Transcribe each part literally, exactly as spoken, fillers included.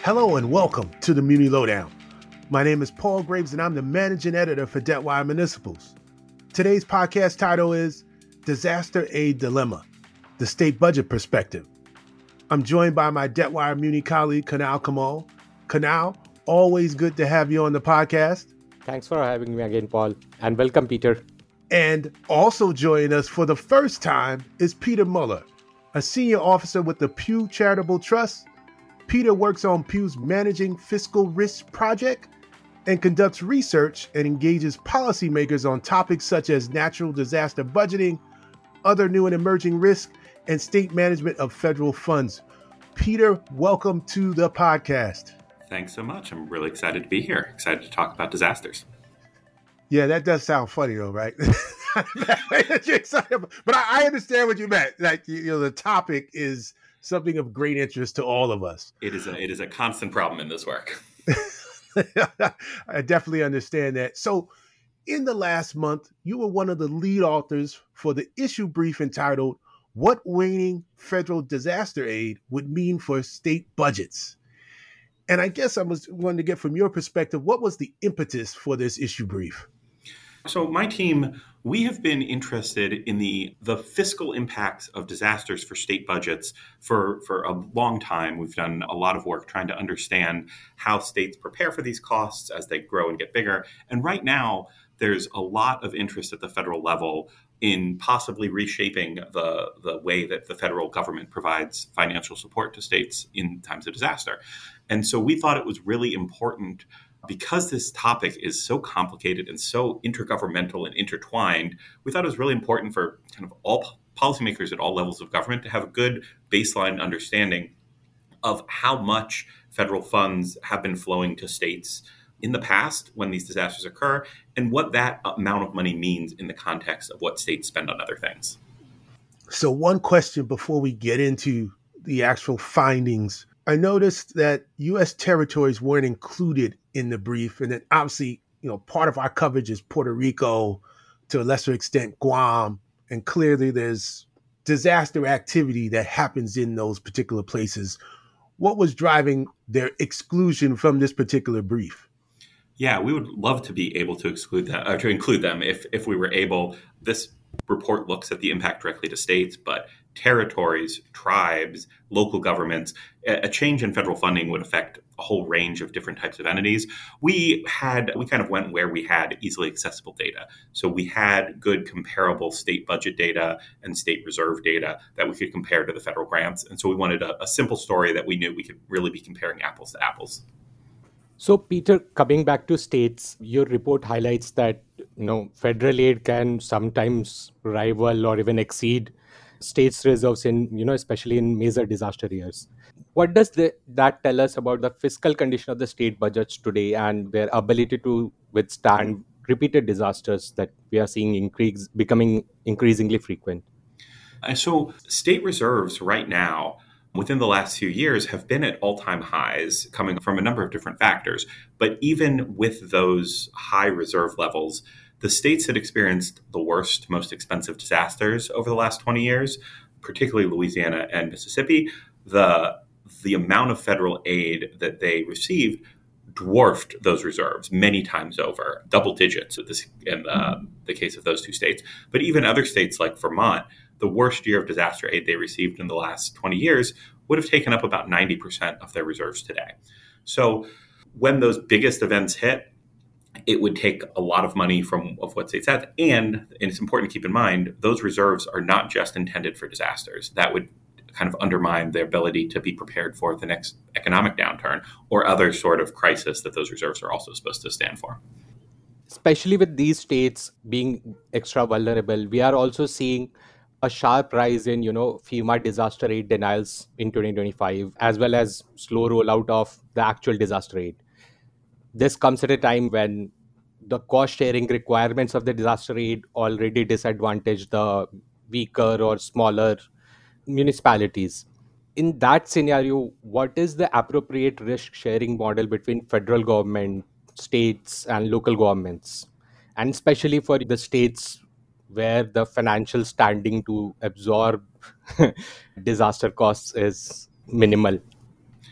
Hello and welcome to the Muni Lowdown. My name is Paul Graves and I'm the managing editor for Debtwire Municipals. Today's podcast title is Disaster Aid Dilemma, the State Budget Perspective. I'm joined by my Debtwire Muni colleague, Kunal Kamal. Kunal, always good to have you on the podcast. Thanks for having me again, Paul, and welcome, Peter. And also joining us for the first time is Peter Muller, a senior officer with the Pew Charitable Trust. Peter works on Pew's Managing Fiscal Risk project and conducts research and engages policymakers on topics such as natural disaster budgeting, other new and emerging risks, and state management of federal funds. Peter, welcome to the podcast. Thanks so much. I'm really excited to be here. Excited to talk about disasters. Yeah, that does sound funny though, right? You're excited, but I, I understand what you meant. Like, you know, the topic is something of great interest to all of us. It is a it is a constant problem in this work. I definitely understand that. So in the last month, you were one of the lead authors for the issue brief entitled, What Waning Federal Disaster Aid Would Mean for State Budgets. And I guess I was wanting to get from your perspective, what was the impetus for this issue brief? So my team, we have been interested in the, the fiscal impacts of disasters for state budgets for, for a long time. We've done a lot of work trying to understand how states prepare for these costs as they grow and get bigger. And right now, there's a lot of interest at the federal level in possibly reshaping the, the way that the federal government provides financial support to states in times of disaster. And so we thought it was really important, because this topic is so complicated and so intergovernmental and intertwined, we thought it was really important for kind of all policymakers at all levels of government to have a good baseline understanding of how much federal funds have been flowing to states in the past when these disasters occur, and what that amount of money means in the context of what states spend on other things. So one question before we get into the actual findings. I noticed that U S territories weren't included in the brief, and then obviously, you know, part of our coverage is Puerto Rico, to a lesser extent Guam, and clearly there's disaster activity that happens in those particular places. What was driving their exclusion from this particular brief? Yeah, we would love to be able to exclude that, or to include them if if we were able. This report looks at the impact directly to states, but territories, tribes, local governments, a change in federal funding would affect a whole range of different types of entities. We had, we kind of went where we had easily accessible data. So we had good comparable state budget data and state reserve data that we could compare to the federal grants. And so we wanted a, a simple story that we knew we could really be comparing apples to apples. So, Peter, coming back to states, your report highlights that, you know, federal aid can sometimes rival or even exceed states' reserves in, you know, especially in major disaster years. What does the, that tell us about the fiscal condition of the state budgets today and their ability to withstand repeated disasters that we are seeing increase, becoming increasingly frequent? And so state reserves right now, within the last few years, have been at all-time highs, coming from a number of different factors. But even with those high reserve levels, the states that experienced the worst, most expensive disasters over the last twenty years, particularly Louisiana and Mississippi, the, the amount of federal aid that they received dwarfed those reserves many times over, double digits in, this, in the, the case of those two states. But even other states like Vermont, the worst year of disaster aid they received in the last twenty years would have taken up about ninety percent of their reserves today. So when those biggest events hit, it would take a lot of money from of what states had. And, and it's important to keep in mind, those reserves are not just intended for disasters. That would kind of undermine their ability to be prepared for the next economic downturn or other sort of crisis that those reserves are also supposed to stand for. Especially with these states being extra vulnerable, we are also seeing a sharp rise in, you know, FEMA disaster aid denials in twenty twenty-five, as well as slow rollout of the actual disaster aid. This comes at a time when the cost sharing requirements of the disaster aid already disadvantage the weaker or smaller municipalities. In that scenario, what is the appropriate risk sharing model between federal government, states, and local governments? And especially for the states where the financial standing to absorb disaster costs is minimal.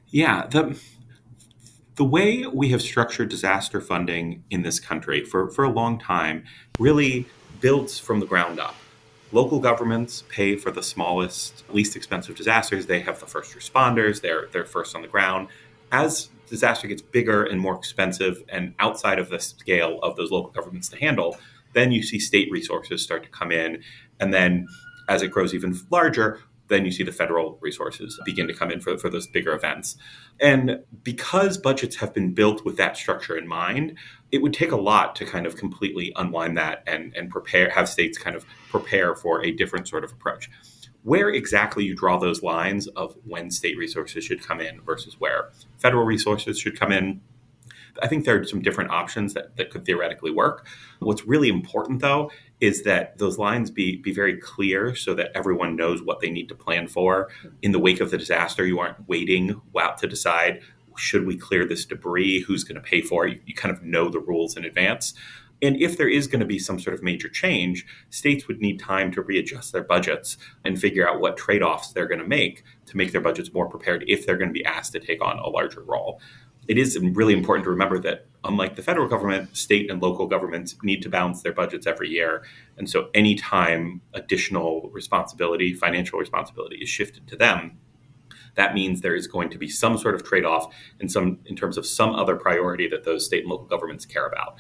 Yeah, the the way we have structured disaster funding in this country for, for a long time really builds from the ground up. Local governments pay for the smallest, least expensive disasters. They have the first responders, they're they're first on the ground. As disaster gets bigger and more expensive and outside of the scale of those local governments to handle, then you see state resources start to come in. And then as it grows even larger, then you see the federal resources begin to come in for, for those bigger events. And because budgets have been built with that structure in mind, it would take a lot to kind of completely unwind that and, and prepare, have states kind of prepare for a different sort of approach. Where exactly you draw those lines of when state resources should come in versus where federal resources should come in, I think there are some different options that, that could theoretically work. What's really important, though, is that those lines be be very clear so that everyone knows what they need to plan for. In the wake of the disaster, you aren't waiting wow, to decide, should we clear this debris? Who's going to pay for it? You, you kind of know the rules in advance. And if there is going to be some sort of major change, states would need time to readjust their budgets and figure out what trade-offs they're going to make to make their budgets more prepared if they're going to be asked to take on a larger role. It is really important to remember that unlike the federal government, state and local governments need to balance their budgets every year. And so anytime additional responsibility, financial responsibility is shifted to them, that means there is going to be some sort of trade-off in some in terms of some other priority that those state and local governments care about.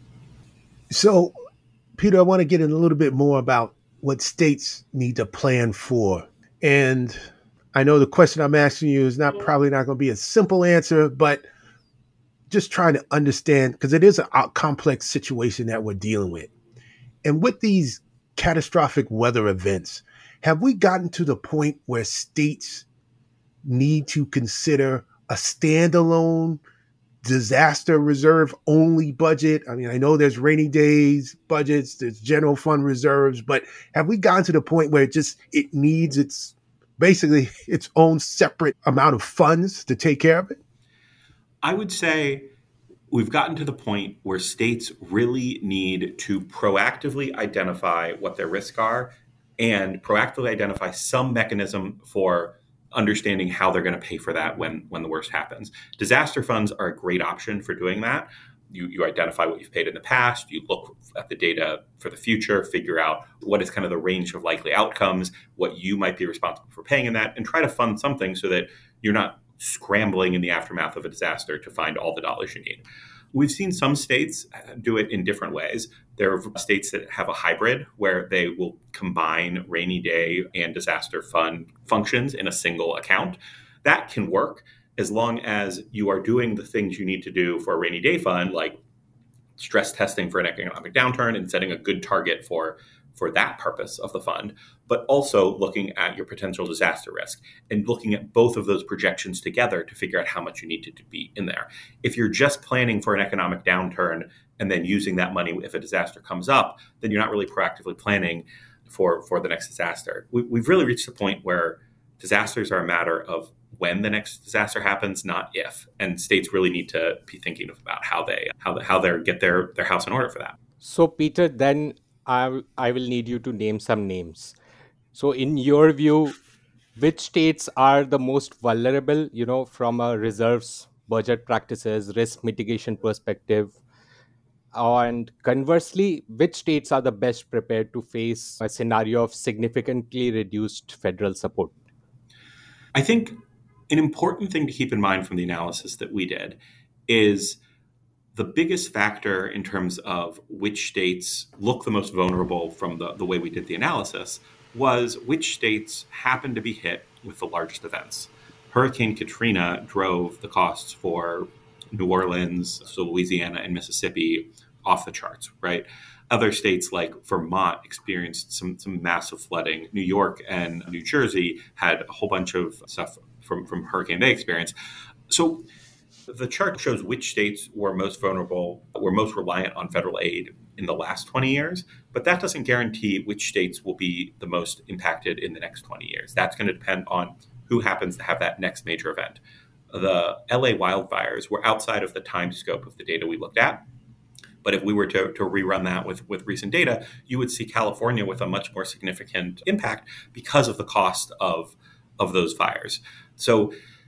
So, Peter, I want to get in a little bit more about what states need to plan for. And I know the question I'm asking you is not probably not going to be a simple answer, but just trying to understand, because it is a complex situation that we're dealing with. And with these catastrophic weather events, have we gotten to the point where states need to consider a standalone disaster reserve only budget? I mean, I know there's rainy days budgets, there's general fund reserves, but have we gotten to the point where it just, it needs its basically its own separate amount of funds to take care of it? I would say we've gotten to the point where states really need to proactively identify what their risks are and proactively identify some mechanism for understanding how they're going to pay for that when, when the worst happens. Disaster funds are a great option for doing that. You, you identify what you've paid in the past, you look at the data for the future, figure out what is kind of the range of likely outcomes, what you might be responsible for paying in that, and try to fund something so that you're not scrambling in the aftermath of a disaster to find all the dollars you need. We've seen some states do it in different ways. There are states that have a hybrid where they will combine rainy day and disaster fund functions in a single account. That can work as long as you are doing the things you need to do for a rainy day fund, like stress testing for an economic downturn and setting a good target for for that purpose of the fund, but also looking at your potential disaster risk and looking at both of those projections together to figure out how much you need to be in there. If you're just planning for an economic downturn and then using that money if a disaster comes up, then you're not really proactively planning for, for the next disaster. We, we've really reached the point where disasters are a matter of when the next disaster happens, not if. And states really need to be thinking about how they how how they get their, their house in order for that. So, Peter, then I, I will need you to name some names. So in your view, which states are the most vulnerable, you know, from a reserves, budget practices, risk mitigation perspective? And conversely, which states are the best prepared to face a scenario of significantly reduced federal support? I think an important thing to keep in mind from the analysis that we did is the biggest factor in terms of which states look the most vulnerable from the, the way we did the analysis was which states happened to be hit with the largest events. Hurricane Katrina drove the costs for New Orleans, so Louisiana and Mississippi off the charts, right? Other states like Vermont experienced some, some massive flooding. New York and New Jersey had a whole bunch of stuff from, from hurricane they experienced. So the chart shows which states were most vulnerable, were most reliant on federal aid in the last twenty years, but that doesn't guarantee which states will be the most impacted in the next twenty years. That's going to depend on who happens to have that next major event. The L A wildfires were outside of the time scope of the data we looked at. But if we were to, to rerun that with, with recent data, you would see California with a much more significant impact because of the cost of, of those fires. So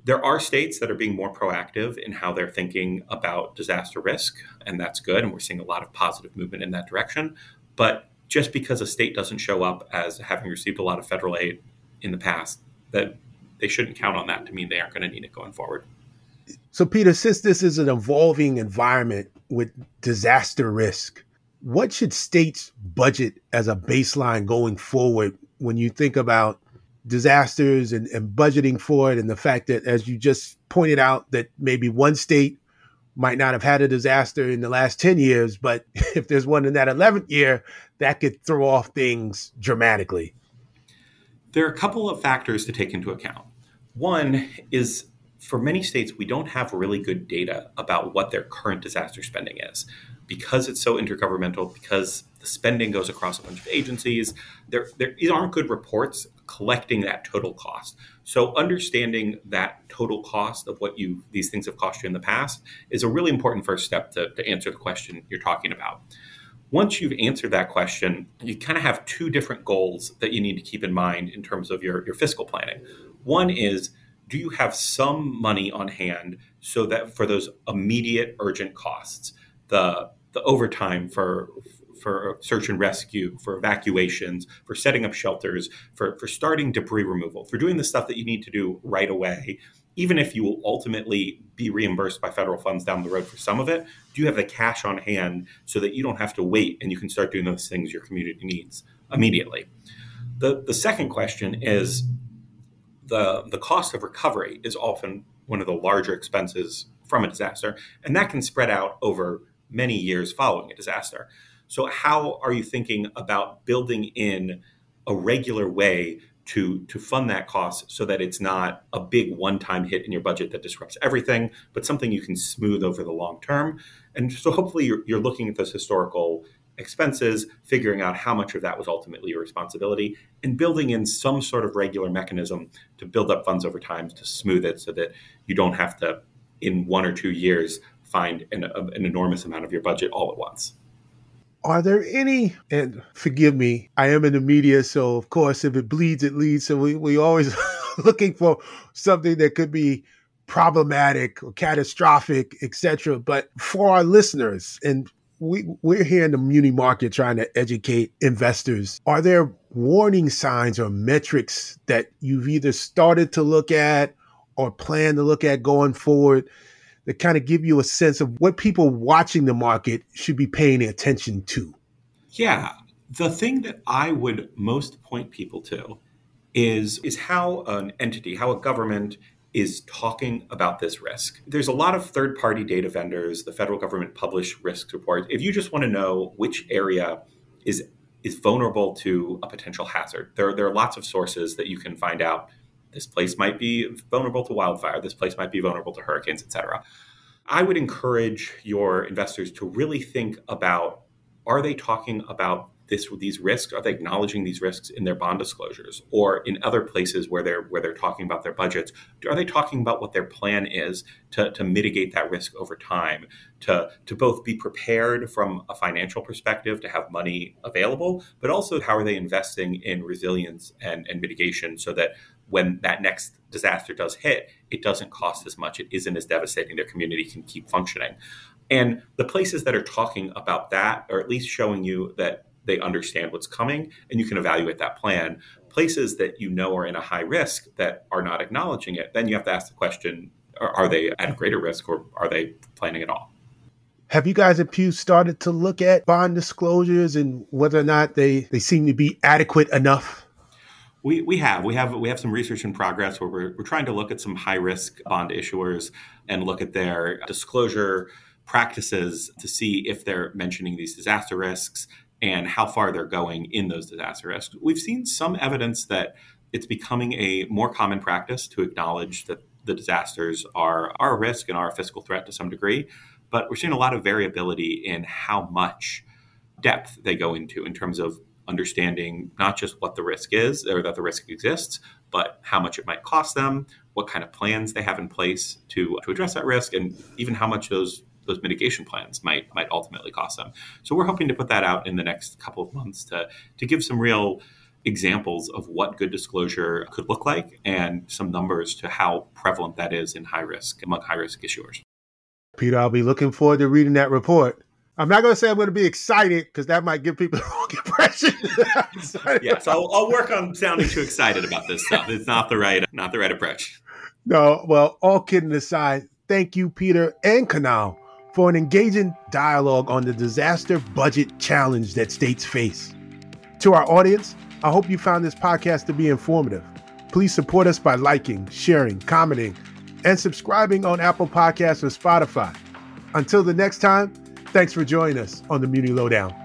There are states that are being more proactive in how they're thinking about disaster risk, and that's good. And we're seeing a lot of positive movement in that direction. But just because a state doesn't show up as having received a lot of federal aid in the past, that they shouldn't count on that to mean they aren't going to need it going forward. So, Peter, since this is an evolving environment with disaster risk, what should states budget as a baseline going forward when you think about disasters and, and budgeting for it, and the fact that, as you just pointed out, that maybe one state might not have had a disaster in the last ten years, but if there's one in that eleventh year, that could throw off things dramatically? There are a couple of factors to take into account. One is, for many states, we don't have really good data about what their current disaster spending is. Because it's so intergovernmental, because the spending goes across a bunch of agencies, there, there aren't good reports collecting that total cost. So understanding that total cost of what you these things have cost you in the past is a really important first step to, to answer the question you're talking about. Once you've answered that question, you kind of have two different goals that you need to keep in mind in terms of your, your fiscal planning. One is, do you have some money on hand so that for those immediate urgent costs, the the overtime for for search and rescue, for evacuations, for setting up shelters, for, for starting debris removal, for doing the stuff that you need to do right away, even if you will ultimately be reimbursed by federal funds down the road for some of it, do you have the cash on hand so that you don't have to wait and you can start doing those things your community needs immediately? The, the second question is, the, the cost of recovery is often one of the larger expenses from a disaster, and that can spread out over many years following a disaster. So how are you thinking about building in a regular way to, to fund that cost so that it's not a big one-time hit in your budget that disrupts everything, but something you can smooth over the long term? And so hopefully you're, you're looking at those historical expenses, figuring out how much of that was ultimately your responsibility, and building in some sort of regular mechanism to build up funds over time to smooth it so that you don't have to, in one or two years, find an, an enormous amount of your budget all at once. Are there any, and forgive me, I am in the media, so of course, if it bleeds, it leads. So we, we always looking for something that could be problematic or catastrophic, et cetera. But for our listeners, and we, we're here in the muni market trying to educate investors, are there warning signs or metrics that you've either started to look at or plan to look at going forward that kind of give you a sense of what people watching the market should be paying attention to? Yeah, the thing that I would most point people to is, is how an entity, how a government is talking about this risk. There's a lot of third-party data vendors. The federal government publish risk reports. If you just want to know which area is is vulnerable to a potential hazard, there, there are lots of sources that you can find out. This place might be vulnerable to wildfire. This place might be vulnerable to hurricanes, et cetera. I would encourage your investors to really think about, are they talking about this, these risks? Are they acknowledging these risks in their bond disclosures or in other places where they're where they're talking about their budgets? Are they talking about what their plan is to, to mitigate that risk over time, to, to both be prepared from a financial perspective to have money available, but also how are they investing in resilience and, and mitigation so that when that next disaster does hit, it doesn't cost as much, it isn't as devastating, their community can keep functioning. And the places that are talking about that, or at least showing you that they understand what's coming and you can evaluate that plan. Places that you know are in a high risk that are not acknowledging it, then you have to ask the question, are, are they at a greater risk or are they planning at all? Have you guys at Pew started to look at bond disclosures and whether or not they, they seem to be adequate enough? We we have we have we have some research in progress where we're we're trying to look at some high risk bond issuers and look at their disclosure practices to see if they're mentioning these disaster risks and how far they're going in those disaster risks. We've seen some evidence that it's becoming a more common practice to acknowledge that the disasters are, are a risk and are a fiscal threat to some degree, but we're seeing a lot of variability in how much depth they go into in terms of understanding not just what the risk is or that the risk exists, but how much it might cost them, what kind of plans they have in place to, to address that risk, and even how much those those mitigation plans might might ultimately cost them. So we're hoping to put that out in the next couple of months to to give some real examples of what good disclosure could look like and some numbers to how prevalent that is in high risk, among high risk issuers. Peter, I'll be looking forward to reading that report. I'm not going to say I'm going to be excited because that might give people the wrong impression. Yes, I'll, I'll work on sounding too excited about this stuff. It's not the right, not the right approach. No, well, all kidding aside, thank you, Peter and Kunal, for an engaging dialogue on the disaster budget challenge that states face. To our audience, I hope you found this podcast to be informative. Please support us by liking, sharing, commenting, and subscribing on Apple Podcasts or Spotify. Until the next time, thanks for joining us on the Muni Lowdown.